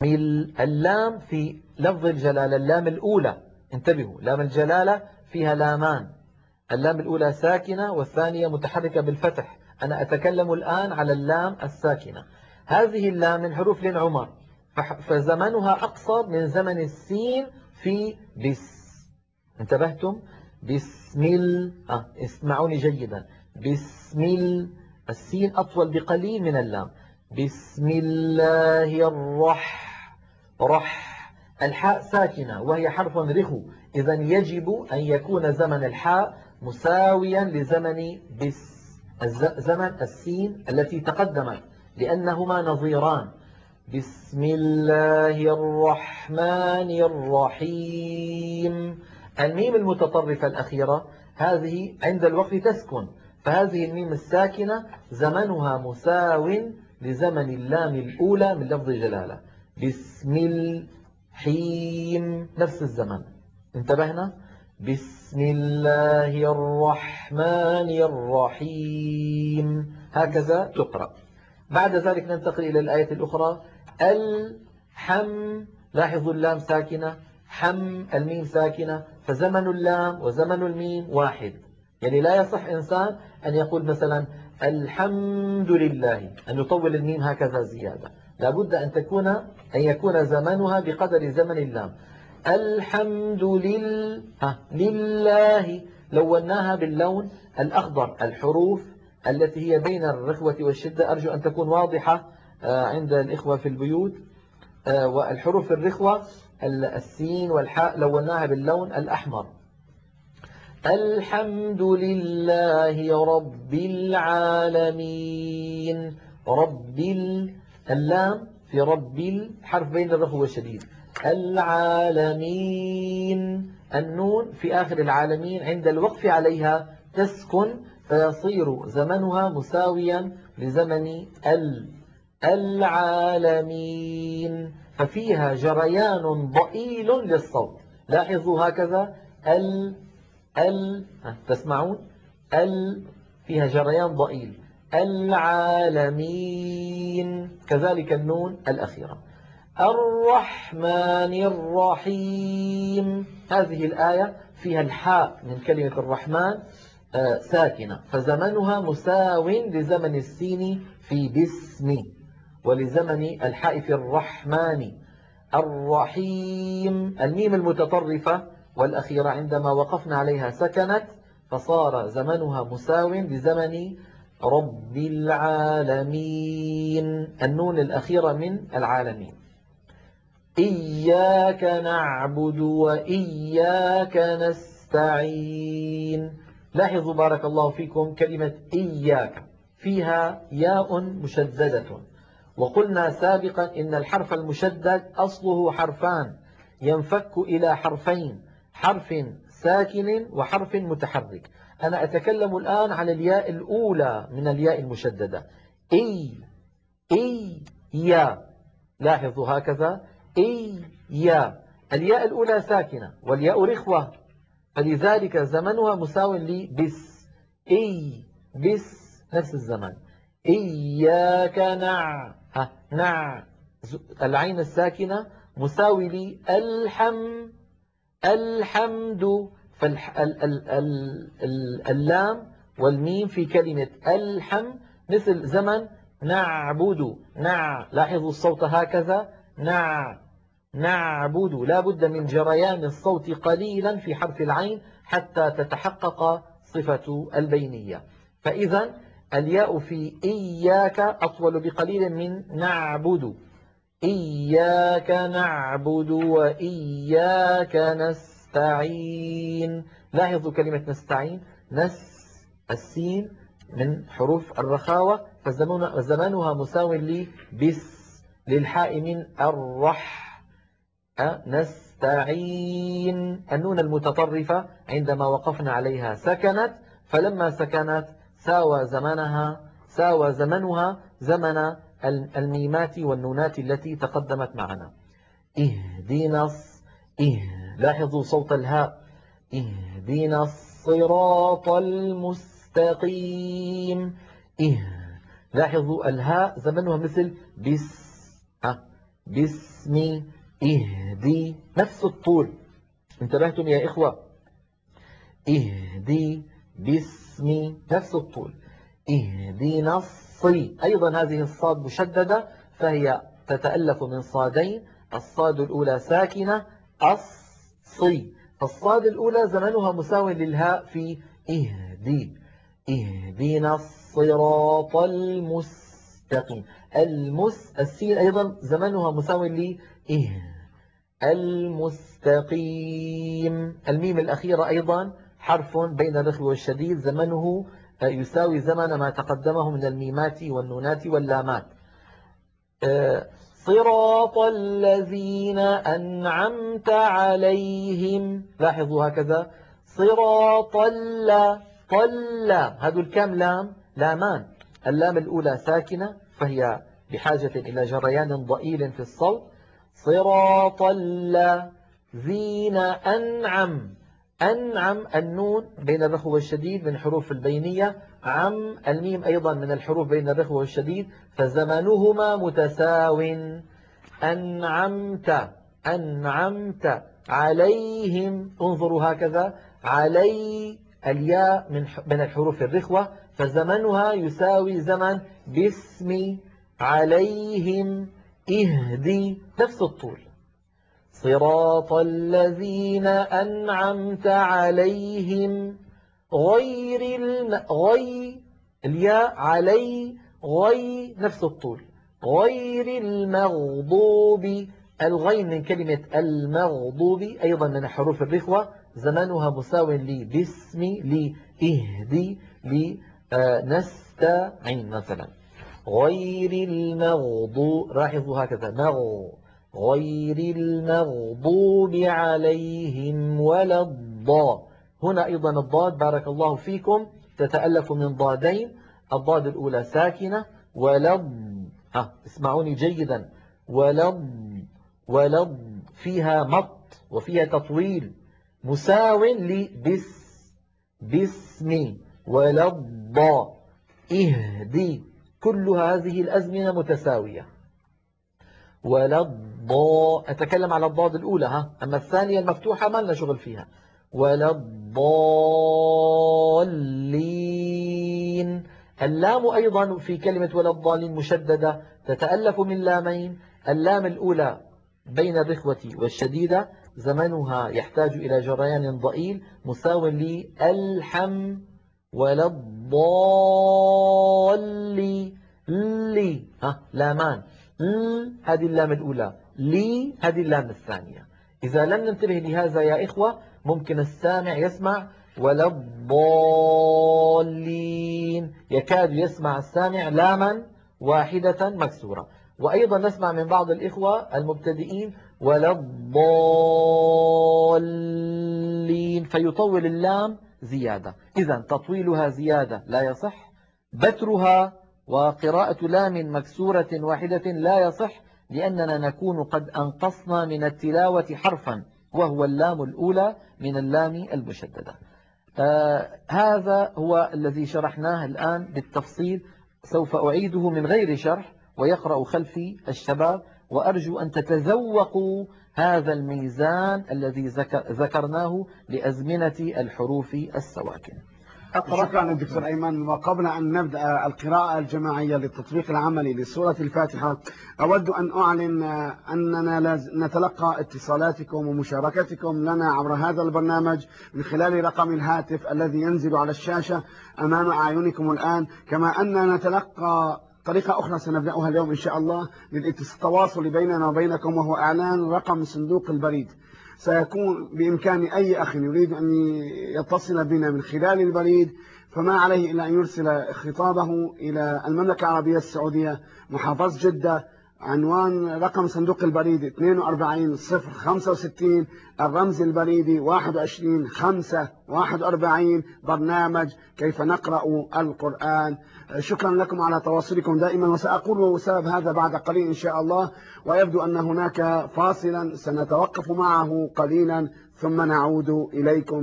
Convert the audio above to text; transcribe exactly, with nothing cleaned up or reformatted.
اللام في لفظ الجلالة اللام الأولى، انتبهوا، لام الجلالة فيها لامان، اللام الأولى ساكنة والثانية متحركة بالفتح. أنا أتكلم الآن على اللام الساكنة. هذه اللام من حروف لين عمر، فزمنها أقصر من زمن السين في بس. انتبهتم؟ بسم ال آه اسمعوني جيدا. بسم ال السين أطول بقليل من اللام. بسم الله الرح رح. الحاء ساكنة وهي حرف رخو، إذا يجب أن يكون زمن الحاء مساويا لزمن بس زمن السين التي تقدمت، لأنهما نظيران. بسم الله الرحمن الرحيم. الميم المتطرفة الأخيرة هذه عند الوقف تسكن، فهذه الميم الساكنة زمنها مساو لزمن اللام الأولى من لفظ جلالة. بسم الحيم نفس الزمن. انتبهنا؟ بسم الله الرحمن الرحيم، هكذا تقرأ. بعد ذلك ننتقل إلى الآية الأخرى. الحم، لاحظوا اللام ساكنة، حم الميم ساكنة، فزمن اللام وزمن الميم واحد. يعني لا يصح إنسان أن يقول مثلا الحمد لله، أن يطول الميم هكذا زيادة، لابد أن تكون أن يكون زمنها بقدر زمن اللام. الحمد لله لله، لوناها باللون الأخضر. الحروف التي هي بين الرخوة والشدة أرجو أن تكون واضحة عند الإخوة في البيوت. والحروف الرخوة السين والحاء لوناها باللون الأحمر. الحمد لله رب العالمين. رب اللام في رب الحرف بين الرخوة والشديد. العالمين النون في آخر العالمين عند الوقف عليها تسكن، فيصير زمنها مساويا لزمن ال العالمين، ففيها جريان ضئيل للصوت. لاحظوا هكذا ال ال تسمعون ال فيها جريان ضئيل. العالمين كذلك النون الأخيرة. الرحمن الرحيم، هذه الآية فيها الحاء من كلمة الرحمن ساكنة، فزمنها مساو لزمن السين في باسم ولزمن الحاء في الرحمن. الرحيم الميم المتطرفة والأخيرة عندما وقفنا عليها سكنت، فصار زمنها مساو لزمن رب العالمين. النون الأخيرة من العالمين. إياك نعبد وإياك نستعين. لاحظوا بارك الله فيكم كلمة إياك فيها ياء مشددة، وقلنا سابقا إن الحرف المشدد أصله حرفان ينفك إلى حرفين، حرف ساكن وحرف متحرك. أنا أتكلم الآن عن الياء الأولى من الياء المشددة. إي إي يا، لاحظوا هكذا إي يا، الياء الأولى ساكنة والياء رخوة، فلذلك زمنها مساو لبس. إي بس نفس الزمن. إياك نع ها نع العين الساكنة مساوي لي الحم الحمد، فاللام والميم في كلمة الحم مثل زمن نعبد نع. لاحظوا الصوت هكذا نع نعبد، لا بد من جريان الصوت قليلا في حرف العين حتى تتحقق صفة البينية. فإذا الياء في إياك أطول بقليل من نعبد. إياك نعبد وإياك نستعين. لاحظوا كلمة نستعين، نس السين من حروف الرخاوة، فزمانها مساو لي بس للحاء من الرح. نستعين النون المتطرفة عندما وقفنا عليها سكنت، فلما سكنت ساوى زمنها ساوى زمنها زمن الميمات والنونات التي تقدمت معنا. اهدنا إه لاحظوا صوت الهاء. اهدنا الصراط المستقيم. إه لاحظوا الهاء زمنها مثل بس ها باسم اهدي نفس الطول. انتبهتم يا إخوة؟ اهدي باسم نفس الطول. اهدينا الصي، أيضا هذه الصاد مشددة فهي تتألف من صادين، الصاد الأولى ساكنة الصي، فالصاد الأولى زمنها مساو للهاء في اهدي. اهدينا الصراط المستقيم. المس السين أيضا زمنها مساو ل إه المستقيم. الميم الأخيرة أيضا حرف بين الرخو والشديد، زمنه يساوي زمن ما تقدمه من الميمات والنونات واللامات. صراط الذين أنعمت عليهم، لاحظوا هكذا صراط اللا طل، هذا الكام لام لامان، اللام الأولى ساكنة فهي بحاجة إلى جريان ضئيل في الصوت. صراط الذين أنعم، أنعم النون بين الرخو والشديد من حروف البينية، عم الميم أيضا من الحروف بين الرخو والشديد، فزمنهما متساو. أنعمت أنعمت عليهم، انظروا هكذا علي الياء من من الحروف الرخوة، فزمنها يساوي زمن باسم عليهم اهدي نفس الطول. صراط الذين أنعمت عليهم غير الم... غي الياء علي غي نفس الطول. غير المغضوب، الغين من كلمة المغضوب أيضا من حروف الرخوة، زمنها مساو لي باسم لي اهدي لنستعين مثلا. غير المغضوب، لاحظوا هكذا مغ غير المغضوب عليهم ولا الضاد. هنا أيضا الضاد بارك الله فيكم تتألف من ضادين، الضاد الأولى ساكنة ولض، ها اسمعوني جيدا، ولض ولض فيها مط وفيها تطويل مساو لبس باسم ولض اهدي، كل هذه الأزمنة متساوية. ولض، أتكلم على الضاد الأولى ها، أما الثانية المفتوحة ما لنا شغل فيها. ولضالين، اللام أيضا في كلمة ولضالين مشددة تتألف من لامين، اللام الأولى بين الرخوة والشديدة زمنها يحتاج إلى جريان ضئيل مساو للحم. ولضالين لي، ها لامان، ل هذه اللام الأولى، لي هذه اللام الثانية. إذا لم ننتبه لهذا يا إخوة ممكن السامع يسمع ولا الضالين، يكاد يسمع السامع لاما واحدة مكسورة. وأيضا نسمع من بعض الإخوة المبتدئين ولا الضالين فيطول اللام زيادة، إذا تطويلها زيادة لا يصح، بترها وقراءة لام مكسورة واحدة لا يصح، لأننا نكون قد أنقصنا من التلاوة حرفا وهو اللام الأولى من اللام المشددة. آه هذا هو الذي شرحناه الآن بالتفصيل، سوف أعيده من غير شرح ويقرأ خلفي الشباب، وأرجو أن تتذوقوا هذا الميزان الذي ذكرناه لأزمنة الحروف السواكن. شكرا دكتور أيمن. وقبل أن نبدأ القراءة الجماعية للتطبيق العملي لسورة الفاتحة، أود أن أعلن أننا نتلقى اتصالاتكم ومشاركتكم لنا عبر هذا البرنامج من خلال رقم الهاتف الذي ينزل على الشاشة أمام أعينكم الآن، كما أننا نتلقى طريقة أخرى سنبدأها اليوم إن شاء الله للتواصل بيننا وبينكم، وهو إعلان رقم صندوق البريد. سيكون بإمكان أي أخ يريد أن يتصل بنا من خلال البريد فما عليه إلا أن يرسل خطابه إلى المملكة العربية السعودية محافظة جدة، عنوان رقم صندوق البريد اثنين وأربعين صفر خمسة وستين، الرمز البريدي واحد وعشرين خمسة واحد وأربعين، برنامج كيف نقرأ القرآن. شكرا لكم على تواصلكم دائما، وسأقول سبب هذا بعد قليل إن شاء الله. ويبدو أن هناك فاصلا سنتوقف معه قليلا ثم نعود إليكم.